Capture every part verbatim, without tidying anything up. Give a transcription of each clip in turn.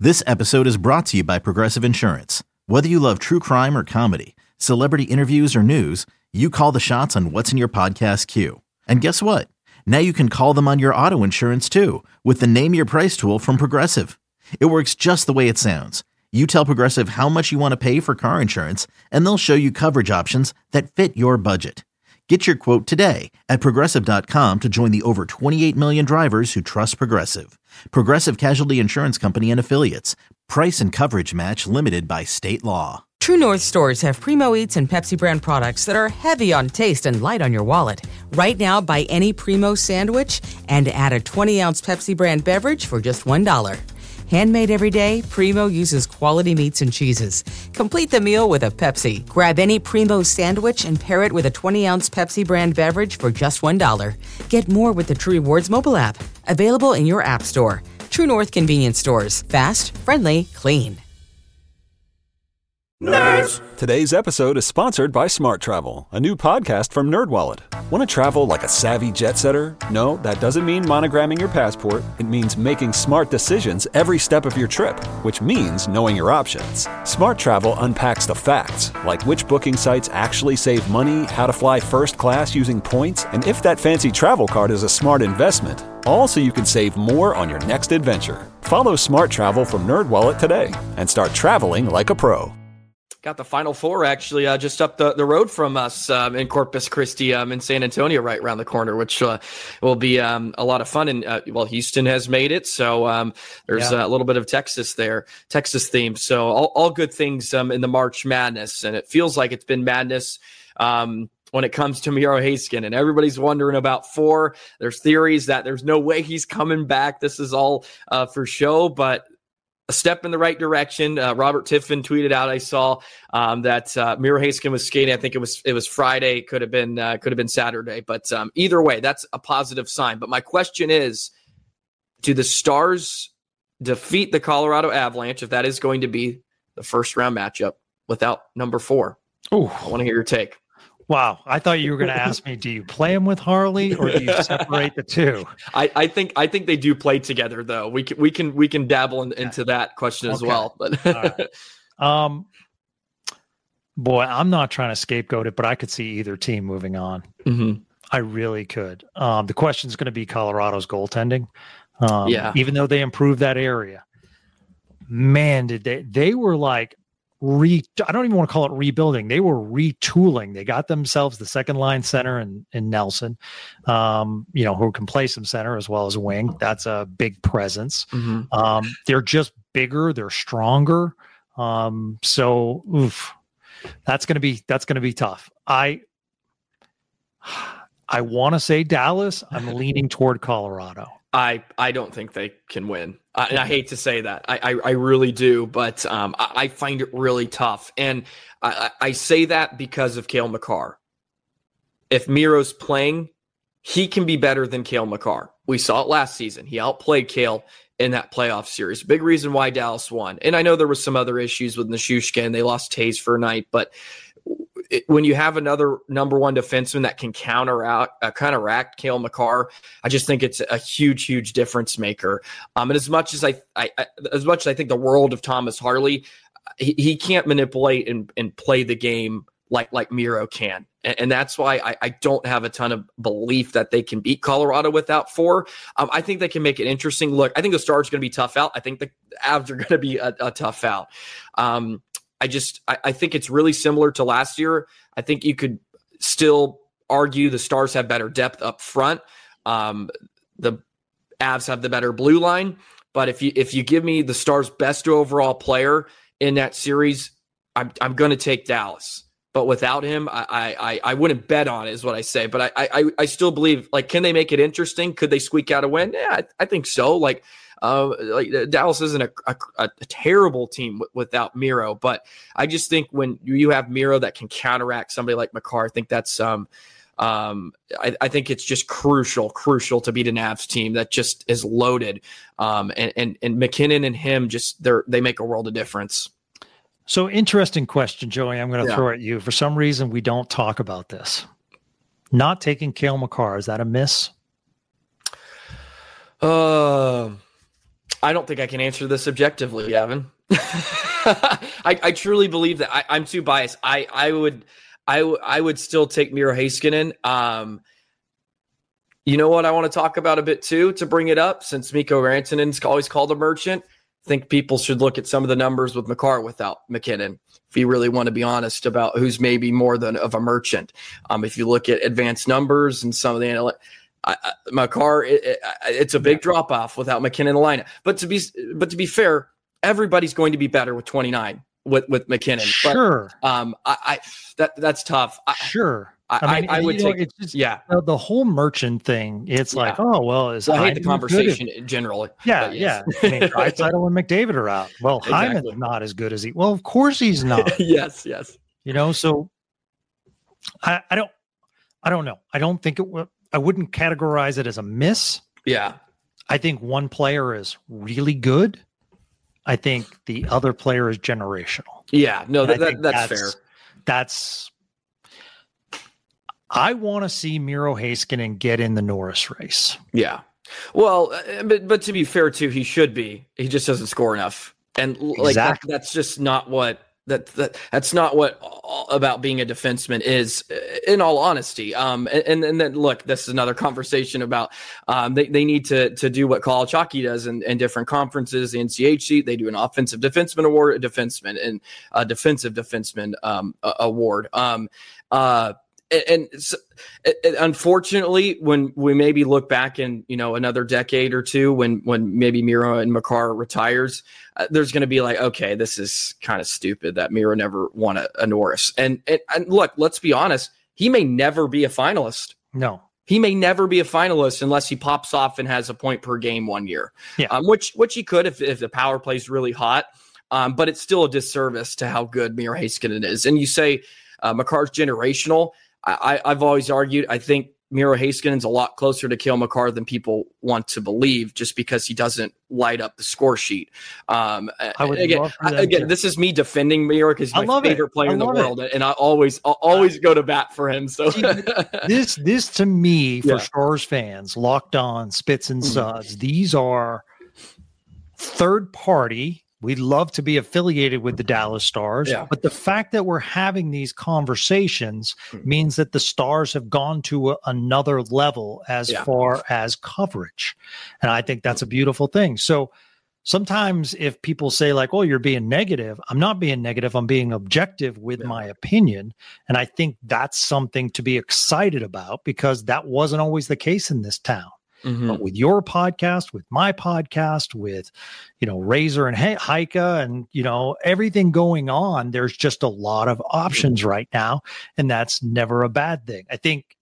This episode is brought to you by Progressive Insurance. Whether you love true crime or comedy, celebrity interviews or news, you call the shots on what's in your podcast queue. And guess what? Now you can call them on your auto insurance too with the Name Your Price tool from Progressive. It works just the way it sounds. You tell Progressive how much you want to pay for car insurance, and they'll show you coverage options that fit your budget. Get your quote today at Progressive dot com to join the over twenty-eight million drivers who trust Progressive. Progressive Casualty Insurance Company and Affiliates. Price and coverage match limited by state law. True North stores have Primo Eats and Pepsi brand products that are heavy on taste and light on your wallet. Right now, buy any Primo sandwich and add a twenty ounce Pepsi brand beverage for just one dollar. Handmade every day, Primo uses quality meats and cheeses. Complete the meal with a Pepsi. Grab any Primo sandwich and pair it with a twenty ounce Pepsi brand beverage for just one dollar. Get more with the True Rewards mobile app. Available in your app store. True North convenience stores. Fast, friendly, clean. Nerds! Today's episode is sponsored by Smart Travel, a new podcast from NerdWallet. Want to travel like a savvy jet setter? No, that doesn't mean monogramming your passport. It means making smart decisions every step of your trip, which means knowing your options. Smart Travel unpacks the facts, like which booking sites actually save money, how to fly first class using points, and if that fancy travel card is a smart investment. All so you can save more on your next adventure. Follow Smart Travel from NerdWallet today and start traveling like a pro. Got the Final Four actually uh, just up the, the road from us um, in Corpus Christi um, in San Antonio, right around the corner, which uh, will be um, a lot of fun. And uh, well, Houston has made it, so um, there's yeah. a little bit of Texas there, Texas theme. So all, all good things um, in the March Madness, and it feels like it's been madness um, when it comes to Miro Heiskanen. And everybody's wondering about four. There's theories that there's no way he's coming back. This is all uh, for show, but a step in the right direction. Uh, Robert Tiffin tweeted out, I saw um, that uh, Miro Heiskanen was skating. I think it was it was Friday. Could have been uh, could have been Saturday. But um, either way, that's a positive sign. But my question is, do the Stars defeat the Colorado Avalanche if that is going to be the first round matchup without number four? Oh, I want to hear your take. Wow. I thought you were going to ask me, do you play him with Harley or do you separate the two? I, I think I think they do play together, though. We can we can we can dabble in, into that question as okay. well. But right. um, boy, I'm not trying to scapegoat it, but I could see either team moving on. Mm-hmm. I really could. Um, the question is going to be Colorado's goaltending. Um, yeah. Even though they improved that area, man, did they? They were like. Re, I don't even want to call it rebuilding. They were retooling. They got themselves the second line center in, in Nelson, um, you know, who can play some center as well as a wing. That's a big presence. Mm-hmm. Um, they're just bigger. They're stronger. Um, so oof, that's going to be, that's going to be tough. I, I want to say Dallas. I'm leaning toward Colorado. I, I don't think they can win. I, and I hate to say that. I, I, I really do, but um, I, I find it really tough. And I, I say that because of Cale Makar. If Miro's playing, he can be better than Cale Makar. We saw it last season. He outplayed Cale in that playoff series. Big reason why Dallas won. And I know there was some other issues with Nichushkin. They lost Taves for a night, but it, when you have another number one defenseman that can counter out, uh, counteract Cale Makar, I just think it's a huge, huge difference maker. Um, and as much as I, I, I, as much as I think the world of Thomas Harley, he, he can't manipulate and, and play the game like like Miro can. And, and that's why I, I don't have a ton of belief that they can beat Colorado without four. Um, I think they can make it interesting. Look, I think the Stars are going to be tough out. I think the Avs are going to be a, a tough out. Um, I just I, I think it's really similar to last year. I think you could still argue the Stars have better depth up front. Um, the Avs have the better blue line. But if you if you give me the Stars' best overall player in that series, I'm I'm going to take Dallas. But without him, I, I I wouldn't bet on it, is what I say. But I I I still believe, like, can they make it interesting? Could they squeak out a win? Yeah, I, I think so. Like, uh, like Dallas isn't a, a, a terrible team w- without Miro, but I just think when you have Miro that can counteract somebody like Makar, I think that's um um I, I think it's just crucial, crucial to beat an Avs team that just is loaded. Um and and and McKinnon and him just they're they make a world of difference. So interesting question, Joey. I'm going to yeah. throw at you. For some reason, we don't talk about this. Not taking Cale Makar, is that a miss? Uh, I don't think I can answer this objectively, Gavin. I, I truly believe that I, I'm too biased. I, I would, I, w- I would still take Miro Heiskanen. Um, you know what I want to talk about a bit too, to bring it up, since Mikko Rantanen's always called a merchant. I think people should look at some of the numbers with Makar without McKinnon, if you really want to be honest about who's maybe more than of a merchant. Um, if you look at advanced numbers and some of the analytics, I, I, Makar, it, it, it's a big drop off without McKinnon in the lineup. But to be, but to be fair, everybody's going to be better with twenty-nine with with McKinnon. Sure. But, um, I, I that that's tough. I, sure. I, I, mean, I, I would take. Know, it's just, yeah. The, the whole merchant thing. It's yeah. like, oh well, is well, I hate the conversation in general. Yeah, yes. yeah. I mean, Draisaitl and McDavid are out. Well, exactly. Hyman's not as good as he. Well, of course he's not. yes, yes. You know, so I, I don't, I don't know. I don't think it would. I wouldn't categorize it as a miss. Yeah. I think one player is really good. I think the other player is generational. Yeah, no, that, that, that's, that's fair. That's, I want to see Miro Heiskanen get in the Norris race. Yeah. Well, but, but to be fair too, he should be. He just doesn't score enough. And like exactly. that, that's just not what that, that that's not what all about being a defenseman is, in all honesty. Um, and and then look, this is another conversation about um, they, they need to to do what college hockey does in, in different conferences. The N C H C, they do an offensive defenseman award, a defenseman, and a defensive defenseman um, a, award. Um, uh, And, and so, it, it, unfortunately, when we maybe look back in, you know, another decade or two, when when maybe Miro and Makar retires, uh, there's going to be like, okay, this is kind of stupid that Miro never won a, a Norris. And, and and look, let's be honest, he may never be a finalist. No, he may never be a finalist unless he pops off and has a point per game one year. Yeah, um, which which he could if if the power play is really hot. Um, but it's still a disservice to how good Miro Heiskanen is. And you say uh, Makar's generational. I, I've always argued, I think Miro Heiskanen's a lot closer to Cale Makar than people want to believe, just because he doesn't light up the score sheet. Um, I would again, love for them again to. This is me defending Miro because he's my favorite it. player I in the world, it. and I always, I'll always go to bat for him. So See, this, this to me, for Yeah. Stars fans, Locked On, Spits and Mhm. Suds, these are third party. We'd love to be affiliated with the Dallas Stars, Yeah. but the fact that we're having these conversations Mhm. means that the Stars have gone to a, another level as Yeah. far as coverage. And I think that's a beautiful thing. So sometimes if people say like, oh, you're being negative, I'm not being negative. I'm being objective with Yeah. my opinion. And I think that's something to be excited about, because that wasn't always the case in this town. Mhm. But with your podcast, with my podcast, with, you know, Razor and He- Heike and, you know, everything going on, there's just a lot of options right now. And that's never a bad thing. I think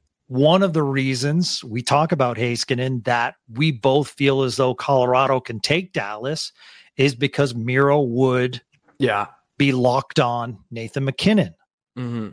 one of the reasons we talk about Heiskanen that we both feel as though Colorado can take Dallas is because Miro would yeah. be locked on Nathan McKinnon. Mhm.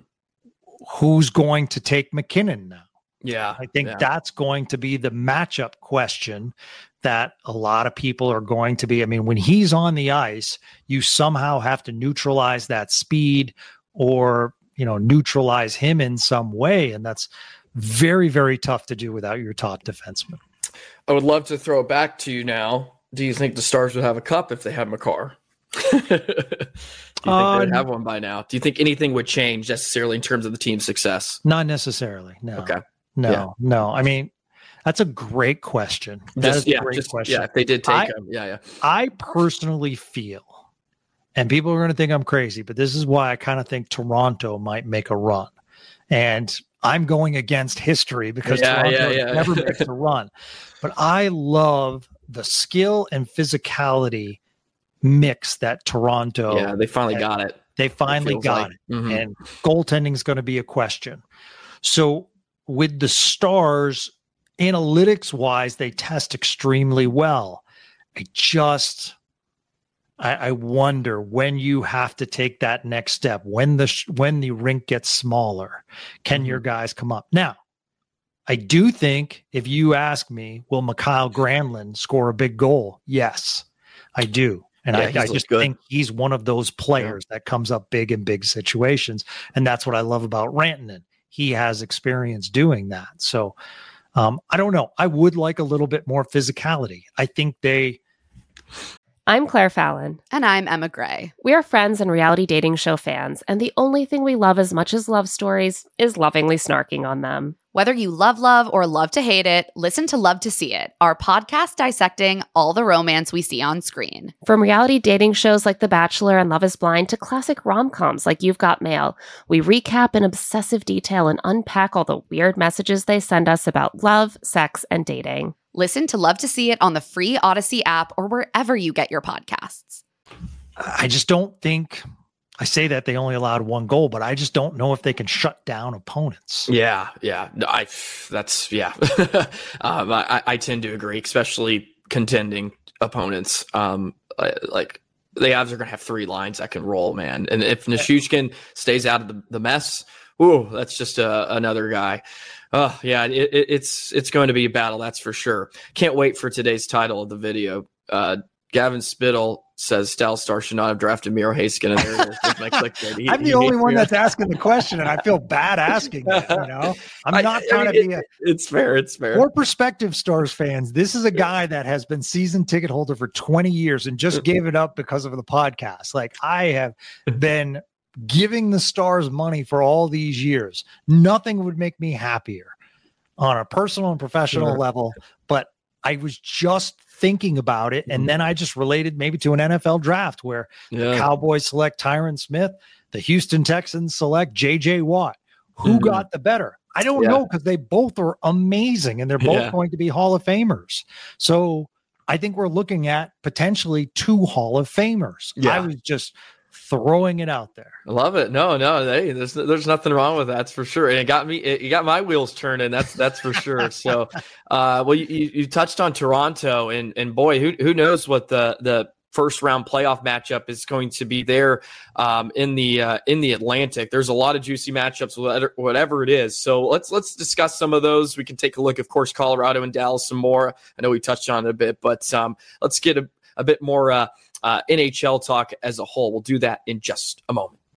Who's going to take McKinnon now? Yeah. I think yeah. that's going to be the matchup question that a lot of people are going to be. I mean, when he's on the ice, you somehow have to neutralize that speed or, you know, neutralize him in some way. And that's very, very tough to do without your top defenseman. I would love to throw it back to you now. Do you think the Stars would have a cup if they had Makar? Do you think Uh, they'd have one by now? Do you think anything would change necessarily in terms of the team's success? Not necessarily. No. Okay. No, Yeah. no. I mean, that's a great question. That Just, is a yeah, great just, question. yeah, if they did take I- him. Yeah, yeah. I personally feel, and people are going to think I'm crazy, but this is why I kind of think Toronto might make a run. And I'm going against history because Yeah, Toronto yeah, yeah. never makes a run. But I love the skill and physicality mix that Toronto, Yeah, they finally got it. they finally feels got like. it. Mhm. And goaltending is going to be a question. So with the Stars, analytics wise, they test extremely well. I just, I, I wonder when you have to take that next step, when the sh- when the rink gets smaller, can Mhm. your guys come up? Now, I do think if you ask me, will Mikhail Granlund score a big goal? Yes, I do. And Yeah, I, he's I looked just good. think he's one of those players that comes up big in big situations. And that's what I love about Rantanen. He has experience doing that. So um, I don't know. I would like a little bit more physicality. I think they I'm Claire Fallon. And I'm Emma Gray. We are friends and reality dating show fans, and the only thing we love as much as love stories is lovingly snarking on them. Whether you love love or love to hate it, listen to Love to See It, our podcast dissecting all the romance we see on screen. From reality dating shows like The Bachelor and Love is Blind to classic rom-coms like You've Got Mail, we recap in obsessive detail and unpack all the weird messages they send us about love, sex, and dating. Listen to Love to See It on the free Odyssey app or wherever you get your podcasts. I just don't think... I say that they only allowed one goal, but I just don't know if they can shut down opponents. Yeah, yeah. No, I that's yeah. um, I, I tend to agree, especially contending opponents. Um, like the Avs are going to have three lines that can roll, man. And if Nichushkin stays out of the, the mess, ooh, that's just a, another guy. Oh yeah, it, it, it's it's going to be a battle, that's for sure. Can't wait for today's title of the video. Uh, Gavin Spittle says Stylestar should not have drafted Miro Heiskanen. And there it is, my clickbait. He, I'm the only one that's asking the question, and I feel bad asking that, you know? I'm not I, trying I mean, to be a... It's fair, it's fair. For prospective Stars fans, this is a guy that has been season ticket holder for twenty years and just gave it up because of the podcast. Like, I have been giving the Stars money for all these years. Nothing would make me happier on a personal and professional sure. level, but I was just thinking about it, and then I just related maybe to an N F L draft where yeah. the Cowboys select Tyron Smith, the Houston Texans select J J Watt. Who mm-hmm. got the better? I don't yeah. know, because they both are amazing, and they're both yeah. going to be Hall of Famers. So I think we're looking at potentially two Hall of Famers. Yeah. I was just throwing it out there. I love it. No, no, hey, there's there's nothing wrong with that. That's for sure. And it got me, it, it got my wheels turning. That's that's for sure. So, uh, well, you, you touched on Toronto, and and boy, who who knows what the the first round playoff matchup is going to be there um, in the uh, in the Atlantic. There's a lot of juicy matchups, whatever, whatever it is. So let's let's discuss some of those. We can take a look, of course, Colorado and Dallas some more. I know we touched on it a bit, but um, let's get a, a bit more. Uh, Uh, N H L talk as a whole. We'll do that in just a moment.